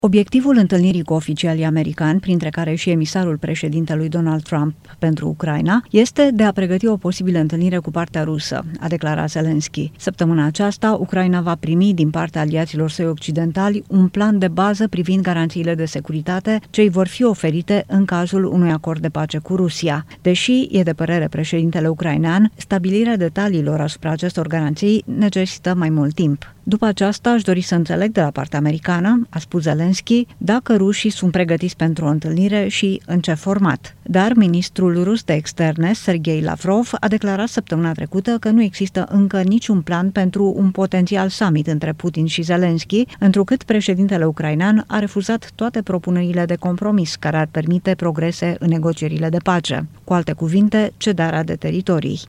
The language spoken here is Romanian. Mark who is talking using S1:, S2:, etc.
S1: Obiectivul întâlnirii cu oficialii americani, printre care și emisarul președintelui Donald Trump pentru Ucraina, este de a pregăti o posibilă întâlnire cu partea rusă, a declarat Zelensky. Săptămâna aceasta, Ucraina va primi din partea aliaților săi occidentali un plan de bază privind garanțiile de securitate ce îi vor fi oferite în cazul unui acord de pace cu Rusia. Deși, e de părere președintele ucrainean, stabilirea detaliilor asupra acestor garanții necesită mai mult timp. După aceasta, aș dori să înțeleg de la partea americană, a spus Zelensky, dacă rușii sunt pregătiți pentru o întâlnire și în ce format. Dar ministrul rus de externe, Sergei Lavrov, a declarat săptămâna trecută că nu există încă niciun plan pentru un potențial summit între Putin și Zelensky, întrucât președintele ucrainean a refuzat toate propunerile de compromis care ar permite progrese în negocierile de pace. Cu alte cuvinte, cedarea de teritorii.